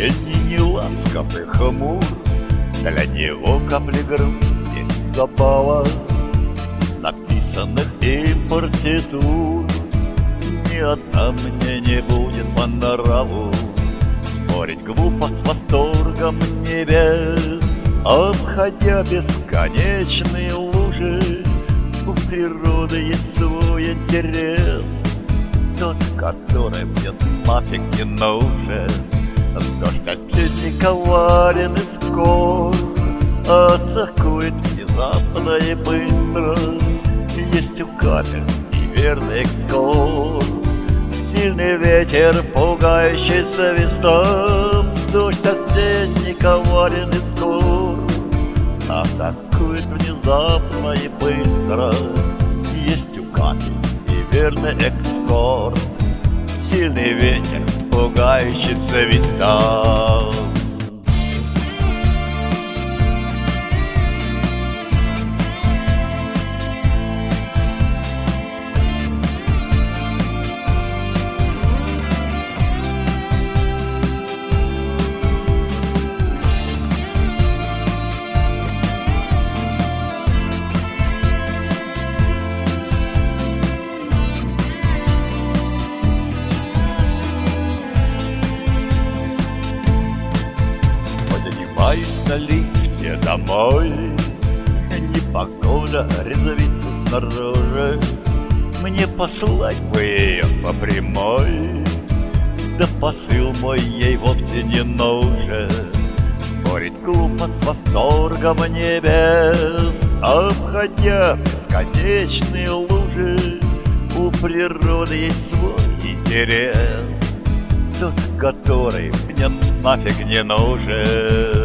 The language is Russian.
День не ласков и хмур, для него капли грусти запала из написанных им партитур. Ни одна мне не будет по нраву, спорить глупо с восторгом небес. Обходя бесконечные лужи, у природы есть свой интерес, тот, который мне нафиг не нужен. Дождь опять коварен и скор, атакует внезапно и быстро. Есть у капель неверный экскорт, сильный ветер, пугающий свистом. Дождь осенний коварен и скор, атакует внезапно и быстро. Есть у капель неверный экскорт, сильный ветер, пугающий свистом. Поднимаюсь на лифте домой, непогода резвится снаружи. Мне послать бы ее по прямой, да посыл мой ей вовсе не нужен. Спорить глупо с восторгом небес, обходя бесконечные лужи. У природы есть свой интерес, тот, который мне нафиг не нужен.